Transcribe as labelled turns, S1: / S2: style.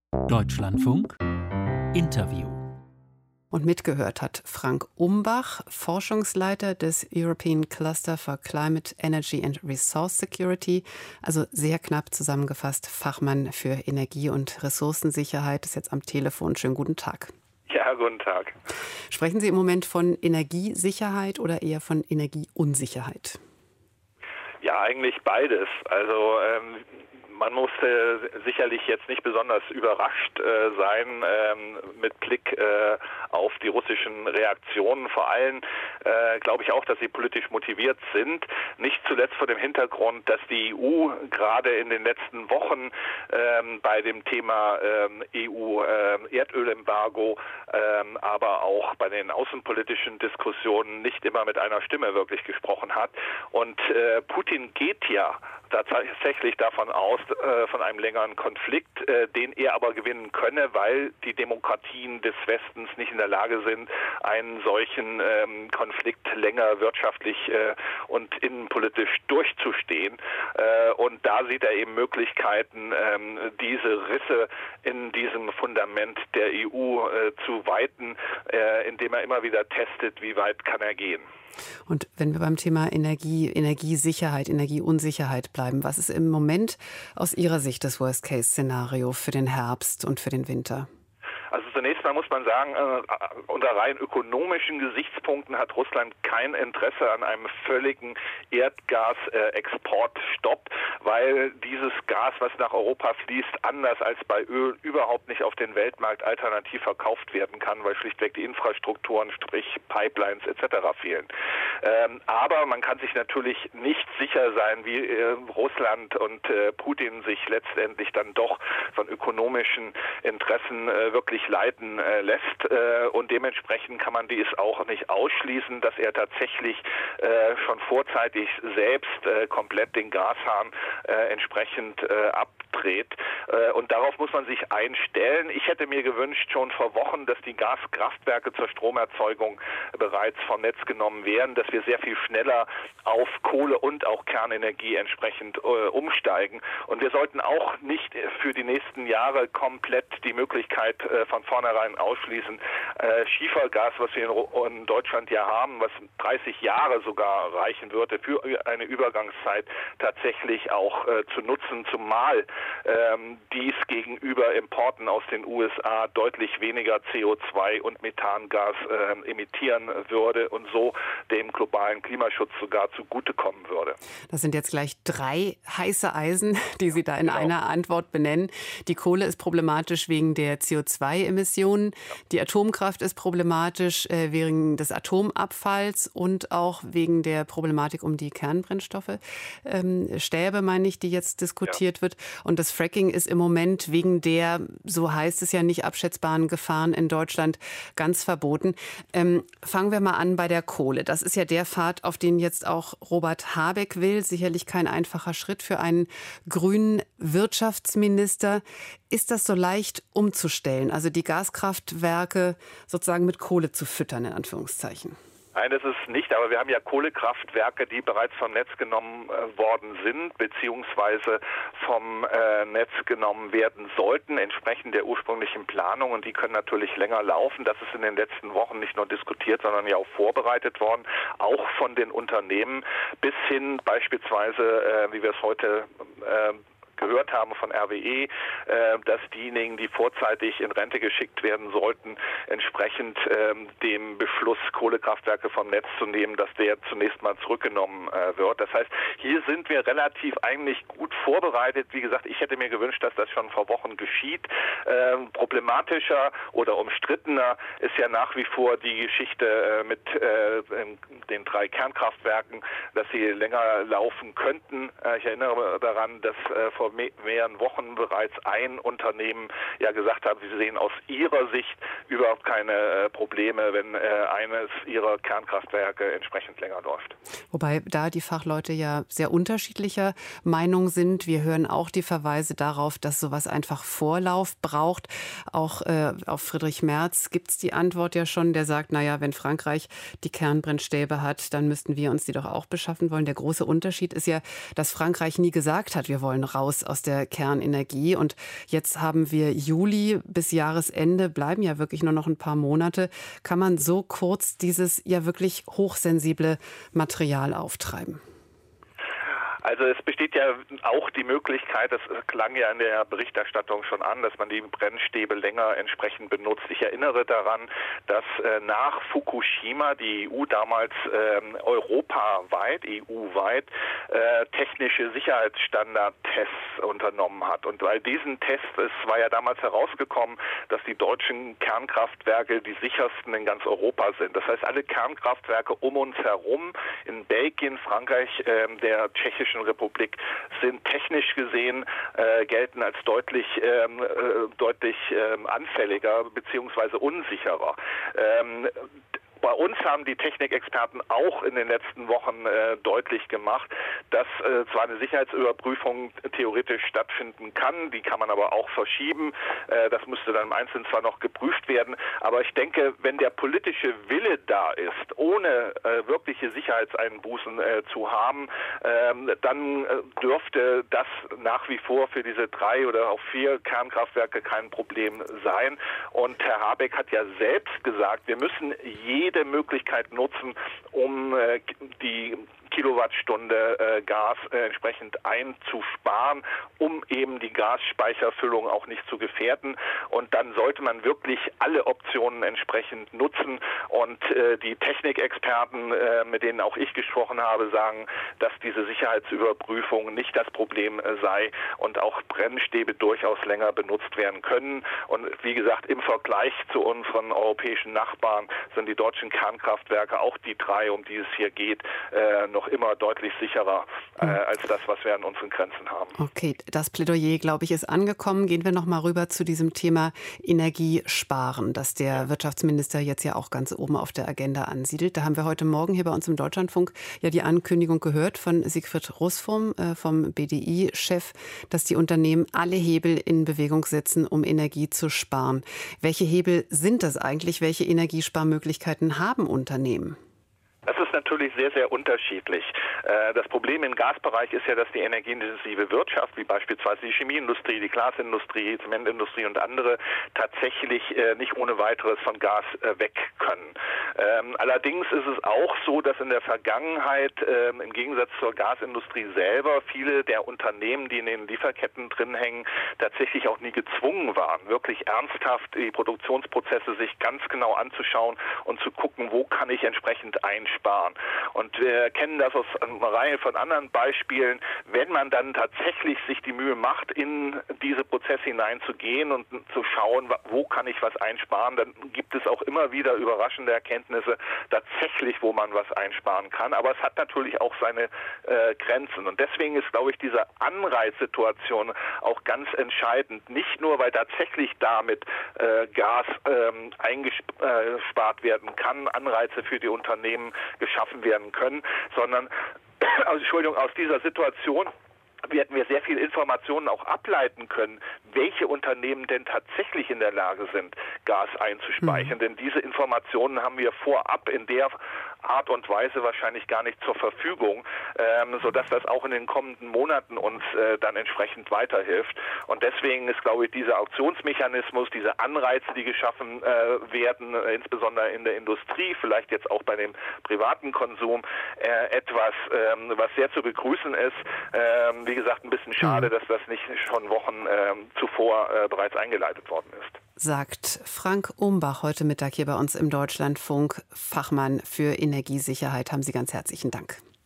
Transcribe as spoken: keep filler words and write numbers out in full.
S1: Deutschlandfunk Interview.
S2: Und mitgehört hat Frank Umbach, Forschungsleiter des European Cluster for Climate, Energy and Resource Security, also sehr knapp zusammengefasst Fachmann für Energie- und Ressourcensicherheit, ist jetzt am Telefon. Schönen guten Tag.
S3: Ja, guten Tag.
S2: Sprechen Sie im Moment von Energiesicherheit oder eher von Energieunsicherheit?
S3: Ja, eigentlich beides. Also ähm, man muss äh, sicherlich jetzt nicht besonders überrascht äh, sein ähm, mit Blick äh, auf die russischen Reaktionen. Vor allem äh, glaube ich auch, dass sie politisch motiviert sind. Nicht zuletzt vor dem Hintergrund, dass die E U gerade in den letzten Wochen ähm, bei dem Thema ähm, E U-Erdölembargo, ähm, aber auch bei den außenpolitischen Diskussionen nicht immer mit einer Stimme wirklich gesprochen hat. Und äh, Putin geht ja tatsächlich davon aus, äh, von einem längeren Konflikt, äh, den er aber gewinnen könne, weil die Demokratien des Westens nicht in der Lage sind, einen solchen ähm, Konflikt länger wirtschaftlich äh, und innenpolitisch durchzustehen. Äh, und da sieht er eben Möglichkeiten, ähm, diese Risse in diesem Fundament der E U äh, zu weiten, äh, indem er immer wieder testet, wie weit kann er gehen.
S2: Und wenn wir beim Thema Energie, Energiesicherheit, Energieunsicherheit bleiben, was ist im Moment aus Ihrer Sicht das Worst-Case-Szenario für den Herbst und für den Winter?
S3: Also zunächst mal muss man sagen, äh, unter rein ökonomischen Gesichtspunkten hat Russland kein Interesse an einem völligen Erdgasexportstopp, weil dieses Gas, was nach Europa fließt, anders als bei Öl überhaupt nicht auf den Weltmarkt alternativ verkauft werden kann, weil schlichtweg die Infrastrukturen, sprich Pipelines et cetera fehlen. Ähm, aber man kann sich natürlich nicht sicher sein, wie äh, Russland und äh, Putin sich letztendlich dann doch von ökonomischen Interessen äh, wirklich leiten äh, lässt äh, und dementsprechend kann man dies auch nicht ausschließen, dass er tatsächlich äh, schon vorzeitig selbst äh, komplett den Gashahn äh, entsprechend äh, abdreht äh, und darauf muss man sich einstellen. Ich hätte mir gewünscht schon vor Wochen, dass die Gaskraftwerke zur Stromerzeugung bereits vom Netz genommen werden, dass wir sehr viel schneller auf Kohle und auch Kernenergie entsprechend äh, umsteigen und wir sollten auch nicht für die nächsten Jahre komplett die Möglichkeit äh, von vornherein ausschließen, äh, Schiefergas, was wir in, in Deutschland ja haben, was dreißig Jahre sogar reichen würde, für eine Übergangszeit tatsächlich auch äh, zu nutzen, zumal ähm, dies gegenüber Importen aus den U S A deutlich weniger C O zwei und Methangas äh, emittieren würde und so dem globalen Klimaschutz sogar zugutekommen würde.
S2: Das sind jetzt gleich drei heiße Eisen, die Sie da in genau. einer Antwort benennen. Die Kohle ist problematisch wegen der C O zwei Emissionen. Die Atomkraft ist problematisch äh, wegen des Atomabfalls und auch wegen der Problematik um die Kernbrennstoffe. Ähm, Stäbe, meine ich, die jetzt diskutiert ja. wird. Und das Fracking ist im Moment wegen der, so heißt es ja, nicht abschätzbaren Gefahren in Deutschland ganz verboten. Ähm, fangen wir mal an bei der Kohle. Das ist ja der Pfad, auf den jetzt auch Robert Habeck will. Sicherlich kein einfacher Schritt für einen grünen Wirtschaftsminister. Ist das so leicht umzustellen, also die Gaskraftwerke sozusagen mit Kohle zu füttern, in Anführungszeichen?
S3: Nein, das ist nicht, aber wir haben ja Kohlekraftwerke, die bereits vom Netz genommen äh, worden sind, beziehungsweise vom äh, Netz genommen werden sollten, entsprechend der ursprünglichen Planung und die können natürlich länger laufen. Das ist in den letzten Wochen nicht nur diskutiert, sondern ja auch vorbereitet worden, auch von den Unternehmen, bis hin beispielsweise, äh, wie wir es heute äh, gehört haben von R W E, äh, dass diejenigen, die vorzeitig in Rente geschickt werden sollten, entsprechend ähm, dem Beschluss, Kohlekraftwerke vom Netz zu nehmen, dass der zunächst mal zurückgenommen äh, wird. Das heißt, hier sind wir relativ eigentlich gut vorbereitet. Wie gesagt, ich hätte mir gewünscht, dass das schon vor Wochen geschieht. Ähm, problematischer oder umstrittener ist ja nach wie vor die Geschichte äh, mit äh, den drei Kernkraftwerken, dass sie länger laufen könnten. Äh, ich erinnere daran, dass äh, vor mehreren Wochen bereits ein Unternehmen ja gesagt hat, sie sehen aus ihrer Sicht überhaupt keine äh, Probleme, wenn äh, eines ihrer Kernkraftwerke entsprechend länger läuft.
S2: Wobei da die Fachleute ja sehr unterschiedlicher Meinung sind. Wir hören auch die Verweise darauf, dass sowas einfach Vorlauf braucht. Auch äh, auf Friedrich Merz gibt es die Antwort ja schon, der sagt, naja, wenn Frankreich die Kernbrennstäbe hat, dann müssten wir uns die doch auch beschaffen wollen. Der große Unterschied ist ja, dass Frankreich nie gesagt hat, wir wollen raus raus aus der Kernenergie. Und jetzt haben wir Juli, bis Jahresende bleiben ja wirklich nur noch ein paar Monate. Kann man so kurz dieses ja wirklich hochsensible Material auftreiben?
S3: Also es besteht ja auch die Möglichkeit, das klang ja in der Berichterstattung schon an, dass man die Brennstäbe länger entsprechend benutzt. Ich erinnere daran, dass äh, nach Fukushima die E U damals äh, europaweit, E U-weit äh, technische Sicherheitsstandardtests unternommen hat. Und bei diesen Tests, es war ja damals herausgekommen, dass die deutschen Kernkraftwerke die sichersten in ganz Europa sind. Das heißt, alle Kernkraftwerke um uns herum in Belgien, Frankreich, äh, der tschechischen Republik sind technisch gesehen äh, gelten als deutlich ähm, äh, deutlich ähm, anfälliger bzw. unsicherer. Ähm, Bei uns haben die Technikexperten auch in den letzten Wochen äh, deutlich gemacht, dass äh, zwar eine Sicherheitsüberprüfung theoretisch stattfinden kann, die kann man aber auch verschieben. Äh, das müsste dann im Einzelnen zwar noch geprüft werden, aber ich denke, wenn der politische Wille da ist, ohne äh, wirkliche Sicherheitseinbußen äh, zu haben, äh, dann äh, dürfte das nach wie vor für diese drei oder auch vier Kernkraftwerke kein Problem sein. Und Herr Habeck hat ja selbst gesagt, wir müssen jede Möglichkeit nutzen, um äh, die Kilowattstunde äh, Gas äh, entsprechend einzusparen, um eben die Gasspeicherfüllung auch nicht zu gefährden. Und dann sollte man wirklich alle Optionen entsprechend nutzen. Und äh, die Technikexperten, äh, mit denen auch ich gesprochen habe, sagen, dass diese Sicherheitsüberprüfung nicht das Problem äh, sei und auch Brennstäbe durchaus länger benutzt werden können. Und wie gesagt, im Vergleich zu unseren europäischen Nachbarn sind die deutschen Kernkraftwerke, auch die drei, um die es hier geht, äh, noch immer deutlich sicherer äh, als das, was wir an unseren Grenzen haben.
S2: Okay, das Plädoyer, glaube ich, ist angekommen. Gehen wir noch mal rüber zu diesem Thema Energiesparen, das der Wirtschaftsminister jetzt ja auch ganz oben auf der Agenda ansiedelt. Da haben wir heute Morgen hier bei uns im Deutschlandfunk ja die Ankündigung gehört von Siegfried Russwurm, äh, vom B D I-Chef, dass die Unternehmen alle Hebel in Bewegung setzen, um Energie zu sparen. Welche Hebel sind das eigentlich? Welche Energiesparmöglichkeiten haben Unternehmen?
S3: Das ist natürlich sehr, sehr unterschiedlich. Das Problem im Gasbereich ist ja, dass die energieintensive Wirtschaft, wie beispielsweise die Chemieindustrie, die Glasindustrie, die Zementindustrie und andere, tatsächlich nicht ohne weiteres von Gas weg können. Allerdings ist es auch so, dass in der Vergangenheit im Gegensatz zur Gasindustrie selber viele der Unternehmen, die in den Lieferketten drin hängen, tatsächlich auch nie gezwungen waren, wirklich ernsthaft die Produktionsprozesse sich ganz genau anzuschauen und zu gucken, wo kann ich entsprechend einsparen. Und wir kennen das aus einer Reihe von anderen Beispielen. Wenn man dann tatsächlich sich die Mühe macht, in diese Prozesse hineinzugehen und zu schauen, wo kann ich was einsparen, dann gibt es auch immer wieder überraschende Erkenntnisse tatsächlich, wo man was einsparen kann. Aber es hat natürlich auch seine äh, Grenzen. Und deswegen ist, glaube ich, diese Anreizsituation auch ganz entscheidend. Nicht nur, weil tatsächlich damit äh, Gas ähm, eingespart werden kann, Anreize für die Unternehmen geschaffen werden können, sondern also, Entschuldigung, aus dieser Situation werden wir sehr viel Informationen auch ableiten können, welche Unternehmen denn tatsächlich in der Lage sind, Gas einzuspeichern. Mhm. Denn diese Informationen haben wir vorab in der Art und Weise wahrscheinlich gar nicht zur Verfügung, ähm, sodass das auch in den kommenden Monaten uns äh, dann entsprechend weiterhilft. Und deswegen ist, glaube ich, dieser Auktionsmechanismus, diese Anreize, die geschaffen äh, werden, äh, insbesondere in der Industrie, vielleicht jetzt auch bei dem privaten Konsum, äh, etwas, ähm, was sehr zu begrüßen ist. Ähm, wie gesagt, ein bisschen schade, mhm. dass das nicht schon Wochen äh, zuvor äh, bereits eingeleitet worden ist.
S2: Sagt Frank Umbach heute Mittag hier bei uns im Deutschlandfunk, Fachmann für Energiesicherheit. Haben Sie ganz herzlichen Dank.